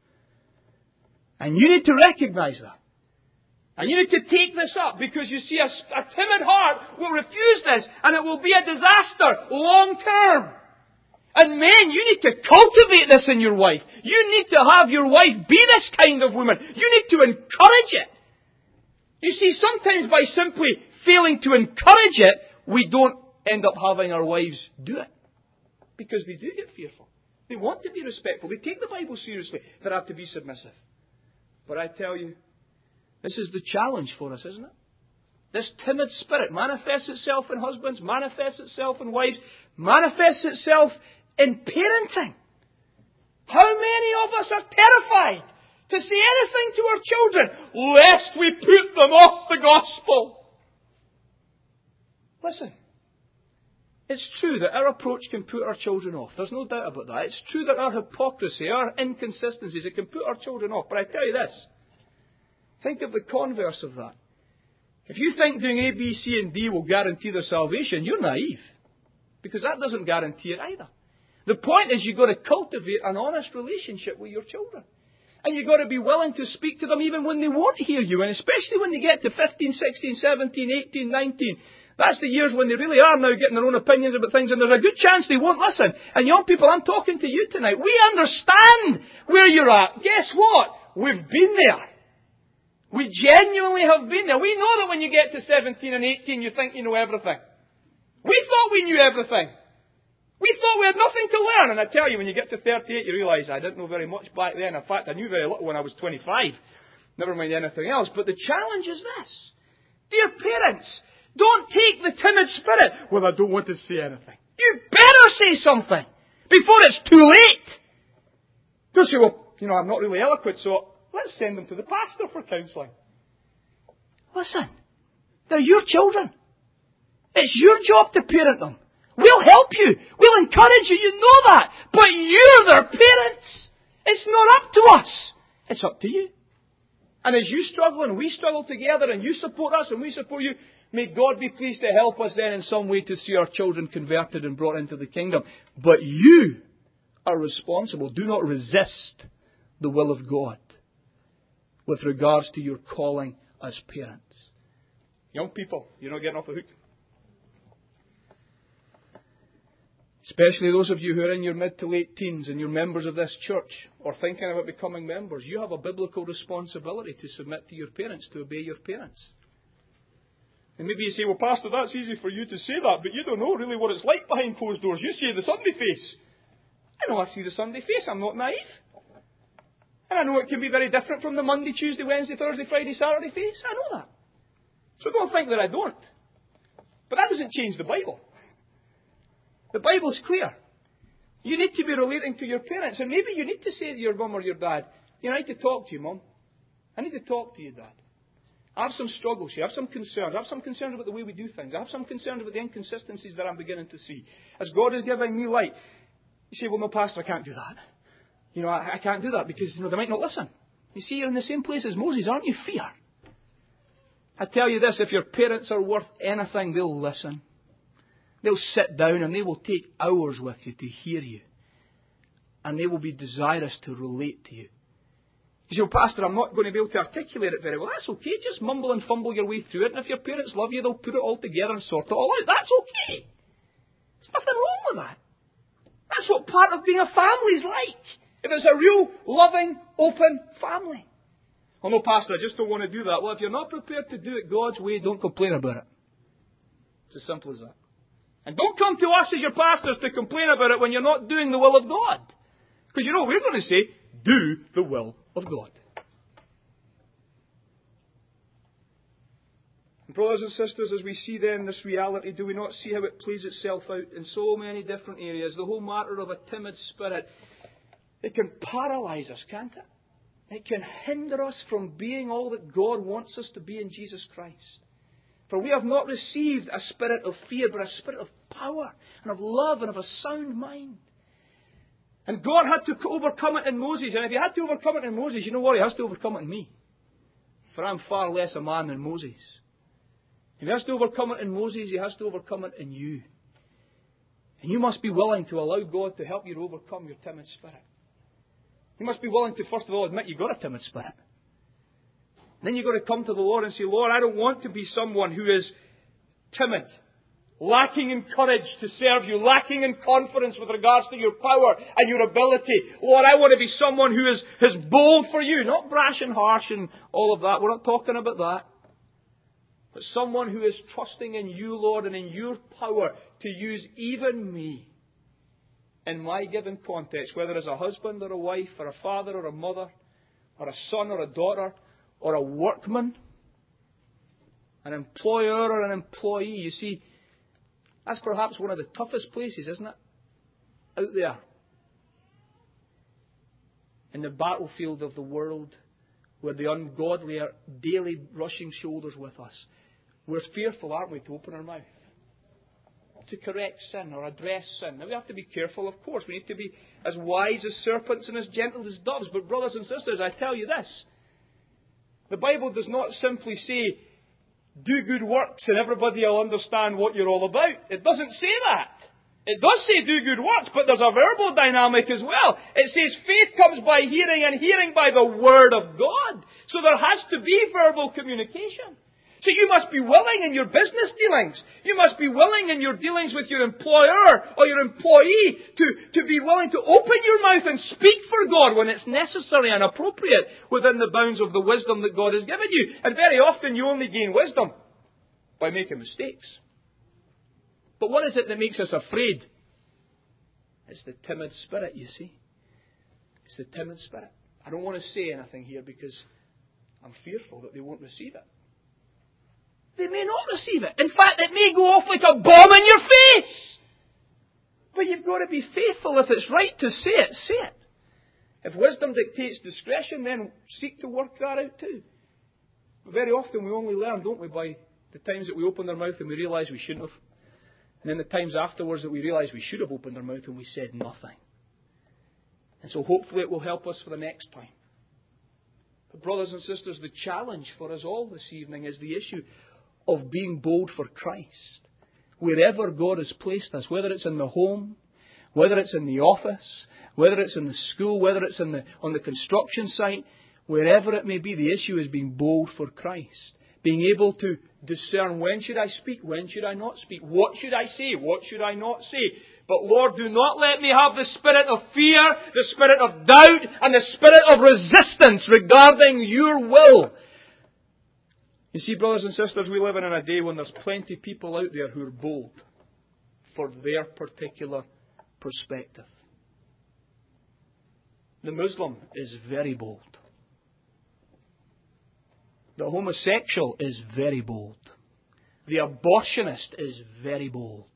And you need to recognise that. And you need to take this up because you see a, a timid heart will refuse this and it will be a disaster long term. And men, you need to cultivate this in your wife. You need to have your wife be this kind of woman. You need to encourage it. You see, sometimes by simply failing to encourage it, we don't end up having our wives do it. Because they do get fearful. They want to be respectful. They take the Bible seriously. They have to be submissive. But I tell you, this is the challenge for us, isn't it? This timid spirit manifests itself in husbands, manifests itself in wives, manifests itself in parenting. How many of us are terrified to say anything to our children lest we put them off the gospel? Listen, it's true that our approach can put our children off. There's no doubt about that. It's true that our hypocrisy, our inconsistencies, it can put our children off. But I tell you this, think of the converse of that. If you think doing A, B, C and D will guarantee their salvation, you're naive. Because that doesn't guarantee it either. The point is you've got to cultivate an honest relationship with your children. And you've got to be willing to speak to them even when they won't hear you. And especially when they get to fifteen, sixteen, seventeen, eighteen, nineteen. That's the years when they really are now getting their own opinions about things. And there's a good chance they won't listen. And young people, I'm talking to you tonight. We understand where you're at. Guess what? We've been there. We genuinely have been there. We know that when you get to seventeen and eighteen, you think you know everything. We thought we knew everything. We thought we had nothing to learn. And I tell you, when you get to thirty-eight, you realise I didn't know very much back then. In fact, I knew very little when I was twenty-five. Never mind anything else. But the challenge is this. Dear parents, Don't take the timid spirit. Well, I don't want to say anything. You better say something before it's too late. Don't say, well, you know, I'm not really eloquent, so let's send them to the pastor for counselling. Listen, they're your children. It's your job to parent them. We'll help you. We'll encourage you. You know that. But you're their parents. It's not up to us. It's up to you. And as you struggle and we struggle together and you support us and we support you, may God be pleased to help us then in some way to see our children converted and brought into the kingdom. But you are responsible. Do not resist the will of God with regards to your calling as parents. Young people, you're not getting off the hook. Especially those of you who are in your mid to late teens and you're members of this church or thinking about becoming members, you have a biblical responsibility to submit to your parents, to obey your parents. And maybe you say, well, Pastor, that's easy for you to say that, but you don't know really what it's like behind closed doors. You see the Sunday face. I know I see the Sunday face. I'm not naive. And I know it can be very different from the Monday, Tuesday, Wednesday, Thursday, Friday, Saturday face. I know that. So don't think that I don't. But that doesn't change the Bible. The Bible's clear. You need to be relating to your parents. And maybe you need to say to your mum or your dad, you know, I need to talk to you, Mum. I need to talk to you, Dad. I have some struggles here. I have some concerns. I have some concerns about the way we do things. I have some concerns about the inconsistencies that I'm beginning to see. As God is giving me light. You say, well, no, Pastor, I can't do that. You know, I, I can't do that because, you know, they might not listen. You see, you're in the same place as Moses, aren't you? Fear. I tell you this, if your parents are worth anything, they'll listen. They'll sit down and they will take hours with you to hear you. And they will be desirous to relate to you. You say, well, Pastor, I'm not going to be able to articulate it very well. That's okay. Just mumble and fumble your way through it. And if your parents love you, they'll put it all together and sort it all out. That's okay. There's nothing wrong with that. That's what part of being a family is like. If it's a real, loving, open family. Oh no, Pastor, I just don't want to do that. Well, if you're not prepared to do it God's way, don't complain about it. It's as simple as that. And don't come to us as your pastors to complain about it when you're not doing the will of God. Because you know what we're going to say? Do the will of God. And brothers and sisters, as we see then this reality, do we not see how it plays itself out in so many different areas? The whole matter of a timid spirit, it can paralyze us, can't it? It can hinder us from being all that God wants us to be in Jesus Christ. For we have not received a spirit of fear, but a spirit of power and of love and of a sound mind. And God had to overcome it in Moses. And if He had to overcome it in Moses, you know what? He has to overcome it in me. For I'm far less a man than Moses. If He has to overcome it in Moses, He has to overcome it in you. And you must be willing to allow God to help you to overcome your timid spirit. You must be willing to, first of all, admit you've got a timid spirit. Then you've got to come to the Lord and say, Lord, I don't want to be someone who is timid, lacking in courage to serve you, lacking in confidence with regards to your power and your ability. Lord, I want to be someone who is, is bold for you, not brash and harsh and all of that. We're not talking about that. But someone who is trusting in you, Lord, and in your power to use even me in my given context, whether as a husband or a wife or a father or a mother or a son or a daughter or a workman, an employer or an employee. You see, that's perhaps one of the toughest places, isn't it? Out there. In the battlefield of the world, where the ungodly are daily brushing shoulders with us. We're fearful, aren't we, to open our mouth, to correct sin or address sin. Now, we have to be careful, of course. We need to be as wise as serpents and as gentle as doves. But brothers and sisters, I tell you this. The Bible does not simply say, do good works and everybody will understand what you're all about. It doesn't say that. It does say do good works, but there's a verbal dynamic as well. It says faith comes by hearing and hearing by the Word of God. So there has to be verbal communication. So you must be willing in your business dealings. You must be willing in your dealings with your employer or your employee to, to be willing to open your mouth and speak for God when it's necessary and appropriate within the bounds of the wisdom that God has given you. And very often you only gain wisdom by making mistakes. But what is it that makes us afraid? It's the timid spirit, you see. It's the timid spirit. I don't want to say anything here because I'm fearful that they won't receive it. they may not receive it. In fact, it may go off like a bomb in your face. But you've got to be faithful. If it's right to say it, say it. If wisdom dictates discretion, then seek to work that out too. But very often we only learn, don't we, by the times that we open our mouth and we realise we shouldn't have. And then the times afterwards that we realise we should have opened our mouth and we said nothing. And so hopefully it will help us for the next time. But brothers and sisters, the challenge for us all this evening is the issue of being bold for Christ. Wherever God has placed us, whether it's in the home, whether it's in the office, whether it's in the school, whether it's in the, on the construction site, wherever it may be, the issue is being bold for Christ. Being able to discern, when should I speak, when should I not speak, what should I say, what should I not say. But Lord, do not let me have the spirit of fear, the spirit of doubt, and the spirit of resistance regarding your will. You see, brothers and sisters, we live in a day when there's plenty of people out there who are bold for their particular perspective. The Muslim is very bold. The homosexual is very bold. The abortionist is very bold.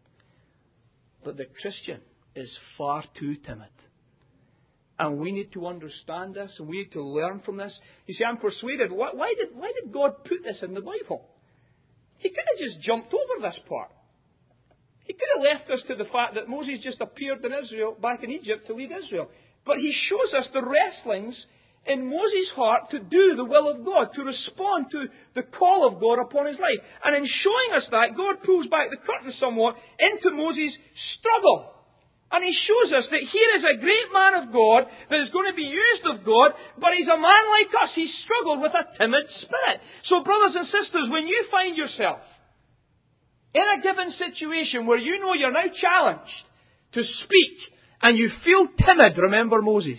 But the Christian is far too timid. And we need to understand this, and we need to learn from this. You see, I'm persuaded, why, why, did, why did God put this in the Bible? He could have just jumped over this part. He could have left us to the fact that Moses just appeared in Israel, back in Egypt, to lead Israel. But He shows us the wrestlings in Moses' heart to do the will of God, to respond to the call of God upon his life. And in showing us that, God pulls back the curtain somewhat into Moses' struggle. And He shows us that here is a great man of God that is going to be used of God, but he's a man like us. He's struggled with a timid spirit. So brothers and sisters, when you find yourself in a given situation where you know you're now challenged to speak and you feel timid, remember Moses.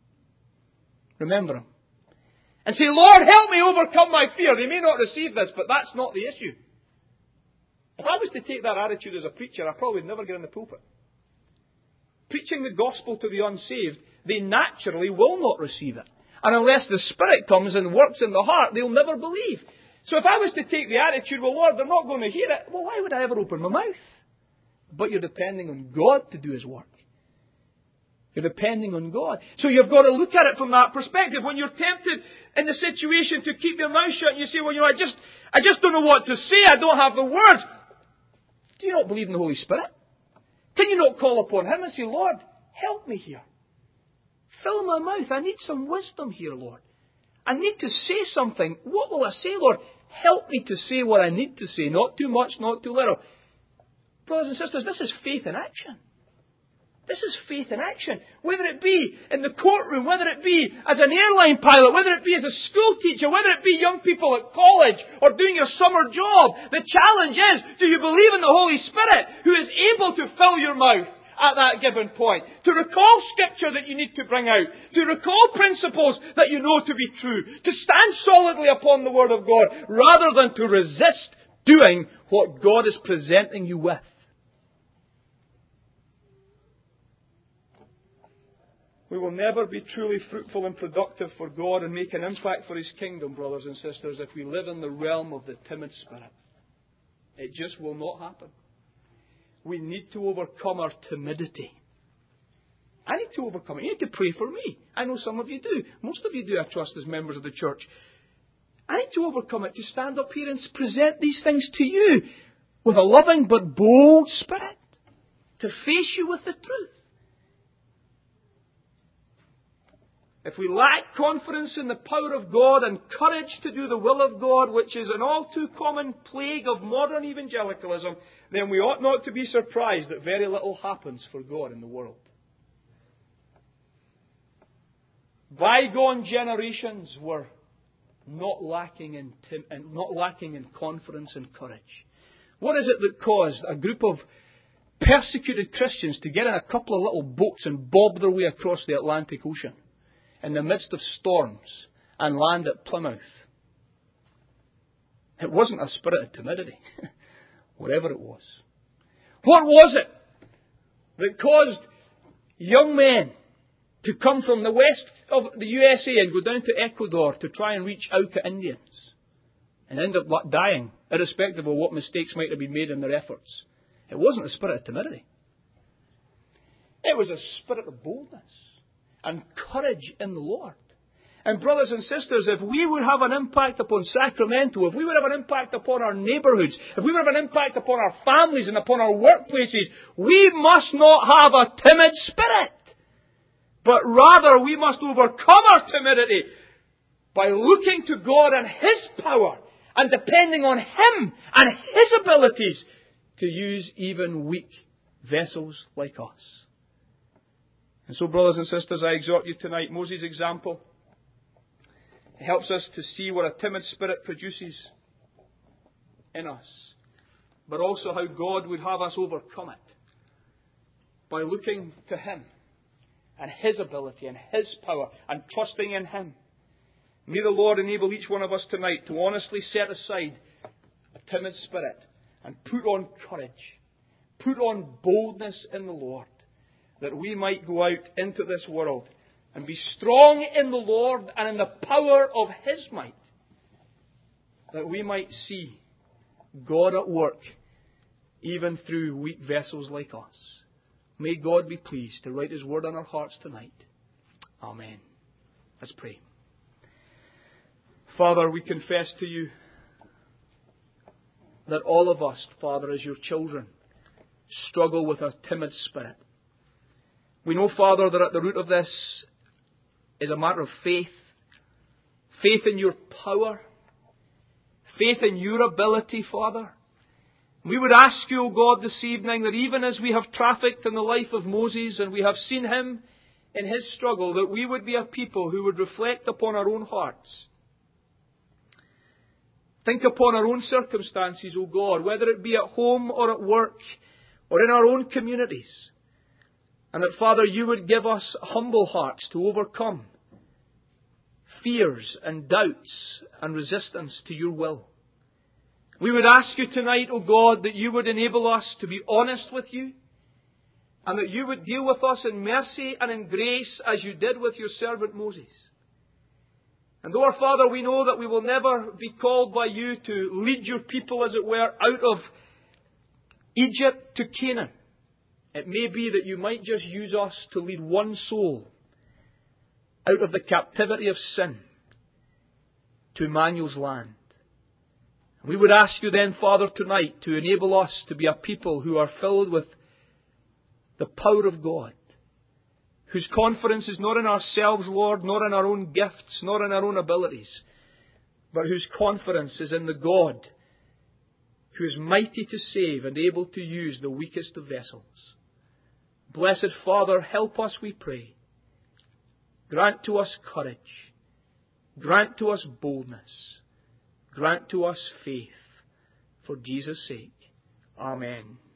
Remember him. And say, Lord, help me overcome my fear. They may not receive this, but that's not the issue. If I was to take that attitude as a preacher, I probably would never get in the pulpit. Preaching the gospel to the unsaved, they naturally will not receive it. And unless the Spirit comes and works in the heart, they'll never believe. So if I was to take the attitude, well, Lord, they're not going to hear it, well, why would I ever open my mouth? But you're depending on God to do His work. You're depending on God. So you've got to look at it from that perspective. When you're tempted in the situation to keep your mouth shut and you say, well, you know, I just, I just don't know what to say. I don't have the words. Do you not believe in the Holy Spirit? Can you not call upon Him and say, Lord, help me here. Fill my mouth. I need some wisdom here, Lord. I need to say something. What will I say, Lord? Help me to say what I need to say. Not too much, not too little. Brothers and sisters, this is faith in action. This is faith in action. Whether it be in the courtroom, whether it be as an airline pilot, whether it be as a school teacher, whether it be young people at college or doing your summer job. The challenge is, do you believe in the Holy Spirit who is able to fill your mouth at that given point? To recall scripture that you need to bring out. To recall principles that you know to be true. To stand solidly upon the Word of God rather than to resist doing what God is presenting you with. We will never be truly fruitful and productive for God and make an impact for His kingdom, brothers and sisters, if we live in the realm of the timid spirit. It just will not happen. We need to overcome our timidity. I need to overcome it. You need to pray for me. I know some of you do. Most of you do, I trust, as members of the church. I need to overcome it, to stand up here and present these things to you with a loving but bold spirit. To face you with the truth. If we lack confidence in the power of God and courage to do the will of God, which is an all too common plague of modern evangelicalism, then we ought not to be surprised that very little happens for God in the world. Bygone generations were not lacking in tim- not lacking in confidence and courage. What is it that caused a group of persecuted Christians to get in a couple of little boats and bob their way across the Atlantic Ocean in the midst of storms and land at Plymouth? It wasn't a spirit of timidity, whatever it was. What was it that caused young men to come from the west of the U S A and go down to Ecuador to try and reach Auca Indians? and end up dying, irrespective of what mistakes might have been made in their efforts. It wasn't a spirit of timidity. It was a spirit of boldness and courage in the Lord. And brothers and sisters, if we would have an impact upon Sacramento, if we would have an impact upon our neighbourhoods, if we would have an impact upon our families and upon our workplaces, we must not have a timid spirit. But rather, we must overcome our timidity by looking to God and His power and depending on Him and His abilities to use even weak vessels like us. And so, brothers and sisters, I exhort you tonight, Moses' example, it helps us to see what a timid spirit produces in us, but also how God would have us overcome it by looking to Him and His ability and His power and trusting in Him. May the Lord enable each one of us tonight to honestly set aside a timid spirit and put on courage, put on boldness in the Lord, that we might go out into this world and be strong in the Lord and in the power of His might, that we might see God at work even through weak vessels like us. May God be pleased to write His word on our hearts tonight. Amen. Let's pray. Father, we confess to You that all of us, Father, as Your children, struggle with a timid spirit. We know, Father, that at the root of this is a matter of faith. Faith in Your power. Faith in Your ability, Father. We would ask You, O God, this evening that even as we have trafficked in the life of Moses and we have seen him in his struggle, that we would be a people who would reflect upon our own hearts. Think upon our own circumstances, O God, whether it be at home or at work or in our own communities. And that, Father, You would give us humble hearts to overcome fears and doubts and resistance to Your will. We would ask You tonight, O God, that You would enable us to be honest with You, and that You would deal with us in mercy and in grace as You did with Your servant Moses. And though, our Father, we know that we will never be called by You to lead Your people, as it were, out of Egypt to Canaan, it may be that You might just use us to lead one soul out of the captivity of sin to Emmanuel's land. We would ask You then, Father, tonight to enable us to be a people who are filled with the power of God, whose confidence is not in ourselves, Lord, not in our own gifts, not in our own abilities, but whose confidence is in the God who is mighty to save and able to use the weakest of vessels. Blessed Father, help us, we pray. Grant to us courage. Grant to us boldness. Grant to us faith. For Jesus' sake. Amen.